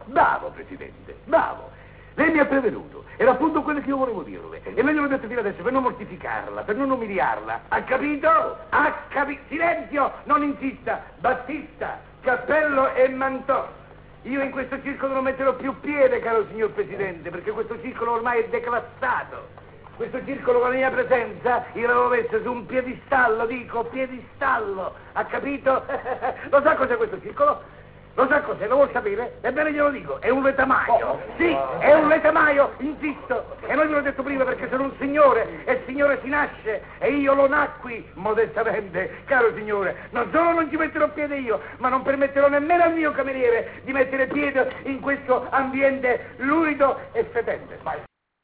Bravo, Presidente, bravo. Lei mi ha prevenuto, era appunto quello che io volevo dirle. E lei gliel'ho detto fino adesso per non mortificarla, per non umiliarla. Ha capito? Ha capito? Silenzio! Non insista! Battista, cappello e mantò. Io in questo circolo non metterò più piede, caro signor Presidente, perché questo circolo ormai è declassato. Questo circolo con la mia presenza io l'avevo messo su un piedistallo, dico, piedistallo. Ha capito? Lo sa cos'è questo circolo? Lo sa cos'è? Lo vuol sapere? Ebbene glielo dico, è un letamaio. Sì, è un letamaio, insisto. E noi ve l'ho detto prima perché sono un signore e il signore si nasce e io lo nacqui modestamente, caro signore. Non solo non ci metterò piede io, ma non permetterò nemmeno al mio cameriere di mettere piede in questo ambiente lurido e fetente. Vai.